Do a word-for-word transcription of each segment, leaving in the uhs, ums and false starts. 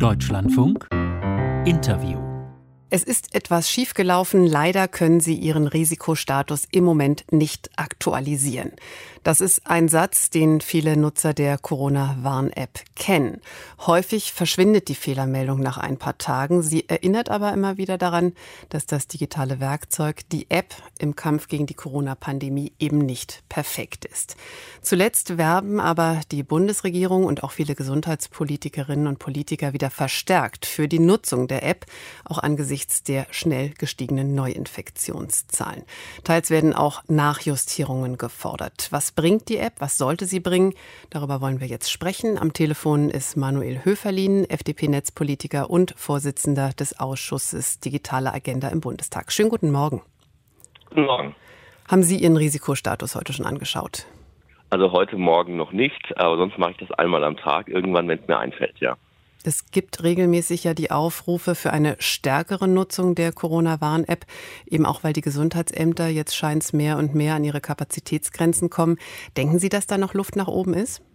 Deutschlandfunk Interview. Es ist etwas schiefgelaufen. Leider können Sie Ihren Risikostatus im Moment nicht aktualisieren. Das ist ein Satz, den viele Nutzer der Corona-Warn-App kennen. Häufig verschwindet die Fehlermeldung nach ein paar Tagen. Sie erinnert aber immer wieder daran, dass das digitale Werkzeug, die App, im Kampf gegen die Corona-Pandemie eben nicht perfekt ist. Zuletzt werben aber die Bundesregierung und auch viele Gesundheitspolitikerinnen und Politiker wieder verstärkt für die Nutzung der App, auch angesichts der schnell gestiegenen Neuinfektionszahlen. Teils werden auch Nachjustierungen gefordert. Was bringt die App? Was sollte sie bringen? Darüber wollen wir jetzt sprechen. Am Telefon ist Manuel Höferlin, F D P-Netzpolitiker und Vorsitzender des Ausschusses Digitale Agenda im Bundestag. Schönen guten Morgen. Guten Morgen. Haben Sie Ihren Risikostatus heute schon angeschaut? Also heute Morgen noch nicht, aber sonst mache ich das einmal am Tag, irgendwann, wenn es mir einfällt, ja. Es gibt regelmäßig ja die Aufrufe für eine stärkere Nutzung der Corona-Warn-App, eben auch weil die Gesundheitsämter jetzt scheint es mehr und mehr an ihre Kapazitätsgrenzen kommen. Denken Sie, dass da noch Luft nach oben ist?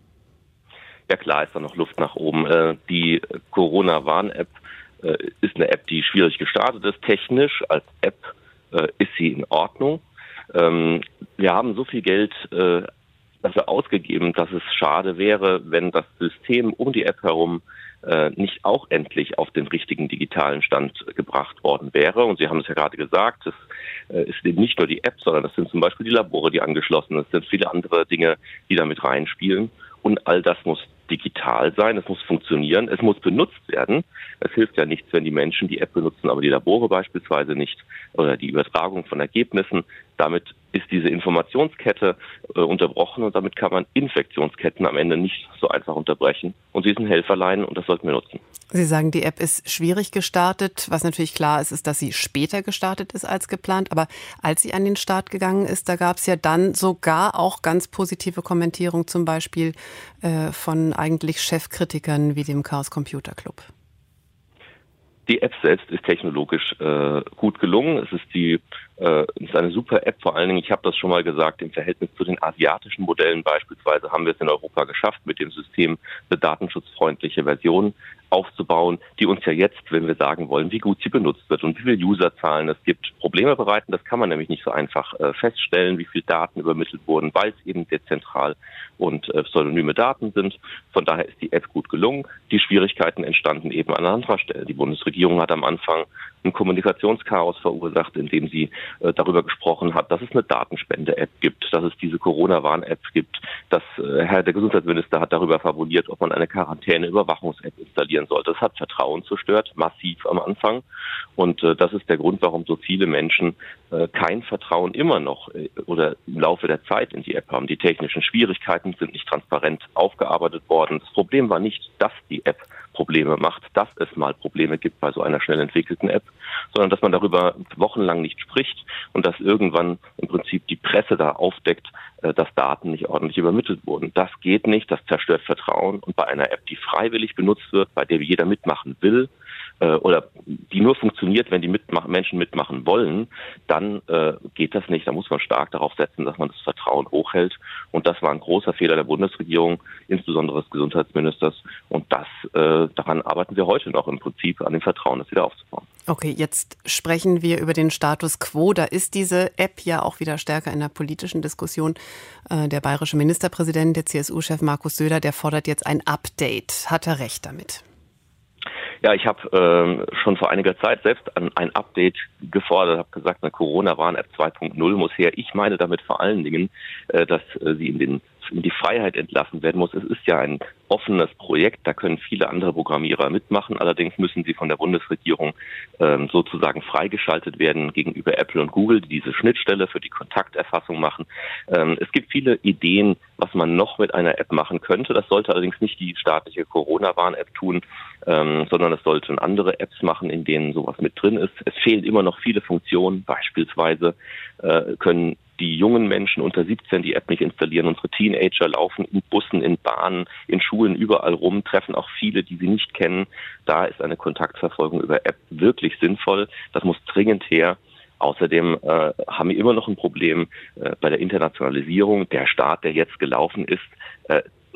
Ja klar ist da noch Luft nach oben. Äh, die Corona-Warn-App äh, ist eine App, die schwierig gestartet ist. Technisch als App äh, ist sie in Ordnung. Ähm, wir haben so viel Geld äh, dafür ausgegeben, dass es schade wäre, wenn das System um die App herum äh, nicht auch endlich auf den richtigen digitalen Stand gebracht worden wäre. Und Sie haben es ja gerade gesagt, es äh, ist eben nicht nur die App, sondern das sind zum Beispiel die Labore, die angeschlossen sind. Es sind viele andere Dinge, die damit reinspielen. Und all das muss digital sein, es muss funktionieren, es muss benutzt werden. Es hilft ja nichts, wenn die Menschen die App benutzen, aber die Labore beispielsweise nicht oder die Übertragung von Ergebnissen. Damit ist diese Informationskette äh, unterbrochen und damit kann man Infektionsketten am Ende nicht so einfach unterbrechen. Und sie ist ein Helferlein und das sollten wir nutzen. Sie sagen, die App ist schwierig gestartet. Was natürlich klar ist, ist, dass sie später gestartet ist als geplant. Aber als sie an den Start gegangen ist, da gab es ja dann sogar auch ganz positive Kommentierungen, zum Beispiel äh, von eigentlich Chefkritikern wie dem Chaos Computer Club. Die App selbst ist technologisch äh, gut gelungen. Es ist die äh, ist eine super App. Vor allen Dingen, ich habe das schon mal gesagt, im Verhältnis zu den asiatischen Modellen beispielsweise haben wir es in Europa geschafft, mit dem System eine datenschutzfreundliche Version aufzubauen, die uns ja jetzt, wenn wir sagen wollen, wie gut sie benutzt wird und wie viele Userzahlen es gibt, Probleme bereiten. Das kann man nämlich nicht so einfach äh, feststellen, wie viele Daten übermittelt wurden, weil es eben dezentral und äh, pseudonyme Daten sind. Von daher ist die App gut gelungen. Die Schwierigkeiten entstanden eben an anderer Stelle. Die Bundesregierung hat am Anfang ein Kommunikationschaos verursacht, indem sie äh, darüber gesprochen hat, dass es eine Datenspende-App gibt, dass es diese Corona-Warn-App gibt, dass äh, Herr der Gesundheitsminister hat darüber fabuliert, ob man eine Quarantäne-Überwachungs-App installieren sollte. Das hat Vertrauen zerstört, massiv am Anfang. Und äh, das ist der Grund, warum so viele Menschen äh, kein Vertrauen immer noch äh, oder im Laufe der Zeit in die App haben. Die technischen Schwierigkeiten sind nicht transparent aufgearbeitet worden. Das Problem war nicht, dass die App Probleme macht, dass es mal Probleme gibt bei so einer schnell entwickelten App, sondern dass man darüber wochenlang nicht spricht und dass irgendwann im Prinzip die Presse da aufdeckt, dass Daten nicht ordentlich übermittelt wurden. Das geht nicht, das zerstört Vertrauen. Und bei einer App, die freiwillig benutzt wird, bei der jeder mitmachen will, oder die nur funktioniert, wenn die mitmach- Menschen mitmachen wollen, dann äh, geht das nicht. Da muss man stark darauf setzen, dass man das Vertrauen hochhält. Und das war ein großer Fehler der Bundesregierung, insbesondere des Gesundheitsministers. Und das äh, daran arbeiten wir heute noch im Prinzip, an dem Vertrauen, das wieder aufzubauen. Okay, jetzt sprechen wir über den Status quo. Da ist diese App ja auch wieder stärker in der politischen Diskussion. Äh, der bayerische Ministerpräsident, der C S U-Chef Markus Söder, der fordert jetzt ein Update. Hat er recht damit? Ja, ich habe ähm, schon vor einiger Zeit selbst an ein Update gefordert, habe gesagt, eine Corona-Warn-App zwei Punkt null muss her. Ich meine damit vor allen Dingen, äh, dass äh, sie in den in die Freiheit entlassen werden muss. Es ist ja ein offenes Projekt, da können viele andere Programmierer mitmachen. Allerdings müssen sie von der Bundesregierung ähm, sozusagen freigeschaltet werden gegenüber Apple und Google, die diese Schnittstelle für die Kontakterfassung machen. Ähm, es gibt viele Ideen, was man noch mit einer App machen könnte. Das sollte allerdings nicht die staatliche Corona-Warn-App tun, ähm, sondern es sollten andere Apps machen, in denen sowas mit drin ist. Es fehlen immer noch viele Funktionen. Beispielsweise äh, können die jungen Menschen unter siebzehn die App nicht installieren. Unsere Teenager laufen in Bussen, in Bahnen, in Schulen überall rum, treffen auch viele, die sie nicht kennen. Da ist eine Kontaktverfolgung über App wirklich sinnvoll. Das muss dringend her. Außerdem äh, haben wir immer noch ein Problem äh, bei der Internationalisierung. Der Staat, der jetzt gelaufen ist, äh,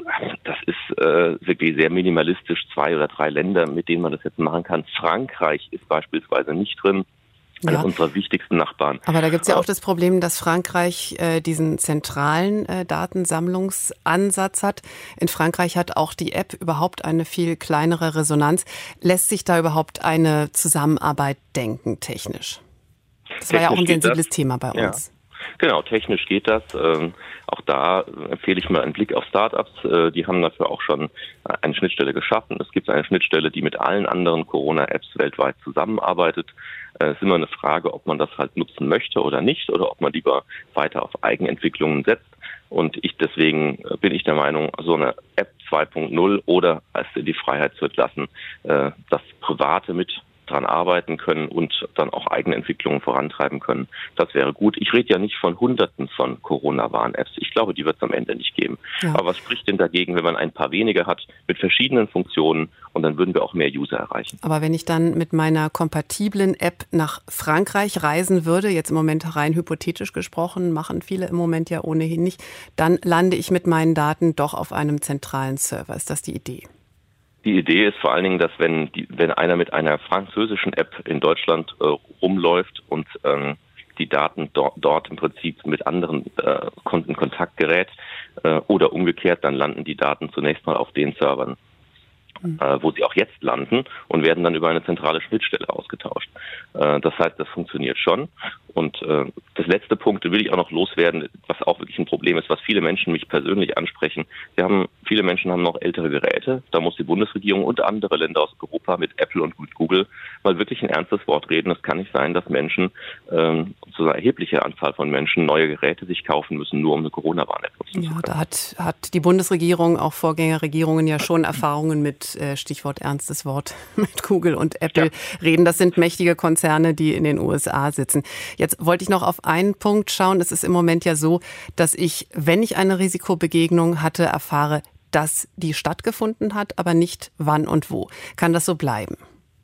das ist äh, wirklich sehr minimalistisch, zwei oder drei Länder, mit denen man das jetzt machen kann. Frankreich ist beispielsweise nicht drin. Einer ja. unserer wichtigsten Nachbarn. Aber da gibt es ja auch das Problem, dass Frankreich äh, diesen zentralen äh, Datensammlungsansatz hat. In Frankreich hat auch die App überhaupt eine viel kleinere Resonanz. Lässt sich da überhaupt eine Zusammenarbeit denken, technisch? Das technisch war ja auch ein sensibles Thema bei uns. Ja. Genau, technisch geht das. Ähm, auch da empfehle ich mal einen Blick auf Startups. Äh, die haben dafür auch schon eine Schnittstelle geschaffen. Es gibt eine Schnittstelle, die mit allen anderen Corona-Apps weltweit zusammenarbeitet. Es äh, ist immer eine Frage, ob man das halt nutzen möchte oder nicht oder ob man lieber weiter auf Eigenentwicklungen setzt. Und ich deswegen bin ich der Meinung, so eine App zwei Punkt null oder es in die Freiheit zu entlassen, äh, das Private mit dran arbeiten können und dann auch eigene Entwicklungen vorantreiben können. Das wäre gut. Ich rede ja nicht von Hunderten von Corona-Warn-Apps. Ich glaube, die wird es am Ende nicht geben. Ja. Aber was spricht denn dagegen, wenn man ein paar wenige hat mit verschiedenen Funktionen und dann würden wir auch mehr User erreichen. Aber wenn ich dann mit meiner kompatiblen App nach Frankreich reisen würde, jetzt im Moment rein hypothetisch gesprochen, machen viele im Moment ja ohnehin nicht, dann lande ich mit meinen Daten doch auf einem zentralen Server. Ist das die Idee? Die Idee ist vor allen Dingen, dass wenn die, wenn einer mit einer französischen App in Deutschland äh, rumläuft und ähm, die Daten do- dort im Prinzip mit anderen äh, in Kontakt gerät äh, oder umgekehrt, dann landen die Daten zunächst mal auf den Servern, mhm. äh, wo sie auch jetzt landen und werden dann über eine zentrale Schnittstelle ausgetauscht. Äh, das heißt, das funktioniert schon. Und äh, das letzte Punkt will ich auch noch loswerden, was auch wirklich ein Problem ist, was viele Menschen mich persönlich ansprechen. Wir haben, viele Menschen haben noch ältere Geräte. Da muss die Bundesregierung und andere Länder aus Europa mit Apple und mit Google mal wirklich ein ernstes Wort reden. Es kann nicht sein, dass Menschen, ähm, so eine erhebliche Anzahl von Menschen, neue Geräte sich kaufen müssen, nur um eine Corona-Warn-App nutzen zu können. Ja, da hat, hat die Bundesregierung, auch Vorgängerregierungen ja schon Erfahrungen mit, äh, Stichwort ernstes Wort, mit Google und Apple ja. reden. Das sind mächtige Konzerne, die in den U S A sitzen. Jetzt wollte ich noch auf einen Punkt schauen. Es ist im Moment ja so, dass ich, wenn ich eine Risikobegegnung hatte, erfahre, dass die stattgefunden hat, aber nicht wann und wo. Kann das so bleiben?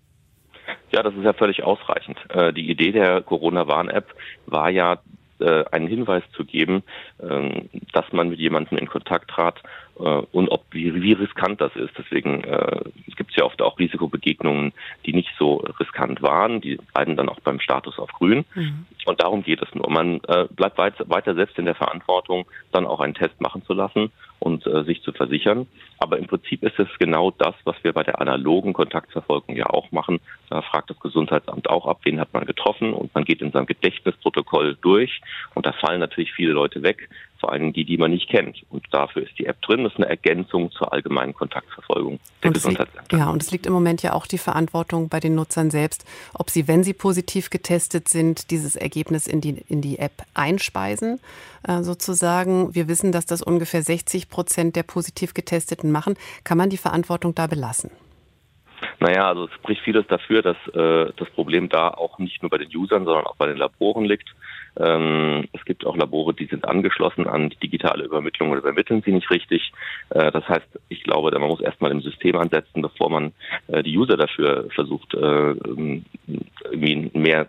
Ja, das ist ja völlig ausreichend. Die Idee der Corona-Warn-App war ja, einen Hinweis zu geben, dass man mit jemandem in Kontakt trat und ob wie, wie riskant das ist. Deswegen äh, gibt es ja oft auch Risikobegegnungen, die nicht so riskant waren. Die bleiben dann auch beim Status auf grün. Mhm. Und darum geht es nur. Man äh, bleibt weit, weiter selbst in der Verantwortung, dann auch einen Test machen zu lassen und äh, sich zu versichern. Aber im Prinzip ist es genau das, was wir bei der analogen Kontaktverfolgung ja auch machen. Da fragt das Gesundheitsamt auch ab, wen hat man getroffen, und man geht in seinem Gedächtnisprotokoll durch, und da fallen natürlich viele Leute weg, vor allem die, die man nicht kennt. Und dafür ist die App drin. Das ist eine Ergänzung zur allgemeinen Kontaktverfolgung der Gesundheitsämter. Ja, und es liegt im Moment ja auch die Verantwortung bei den Nutzern selbst, ob sie, wenn sie positiv getestet sind, dieses Ergebnis in die, in die App einspeisen, äh, sozusagen. Wir wissen, dass das ungefähr sechzig Prozent der positiv Getesteten machen. Kann man die Verantwortung da belassen? Naja, also es spricht vieles dafür, dass äh, das Problem da auch nicht nur bei den Usern, sondern auch bei den Laboren liegt. Ähm, es gibt auch Labore, die sind angeschlossen an die digitale Übermittlung oder übermitteln sie nicht richtig. Äh, das heißt, ich glaube, man muss erstmal im System ansetzen, bevor man äh, die User dafür versucht, äh, irgendwie mehr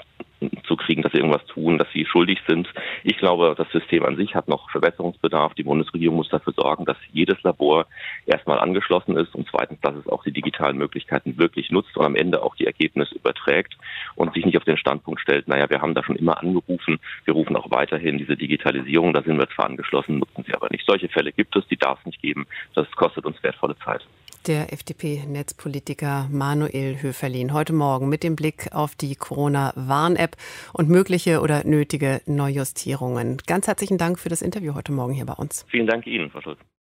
zu kriegen, dass sie irgendwas tun, dass sie schuldig sind. Ich glaube, das System an sich hat noch Verbesserungsbedarf. Die Bundesregierung muss dafür sorgen, dass jedes Labor erstmal angeschlossen ist und zweitens, dass es auch die digitalen Möglichkeiten wirklich nutzt und am Ende auch die Ergebnisse überträgt und sich nicht auf den Standpunkt stellt, naja, wir haben da schon immer angerufen, wir rufen auch weiterhin diese Digitalisierung, da sind wir zwar angeschlossen, nutzen sie aber nicht. Solche Fälle gibt es, die darf es nicht geben. Das kostet uns wertvolle Zeit. Der F D P-Netzpolitiker Manuel Höferlin heute Morgen mit dem Blick auf die Corona-Warn-App und mögliche oder nötige Neujustierungen. Ganz herzlichen Dank für das Interview heute Morgen hier bei uns. Vielen Dank Ihnen, Frau Schulz.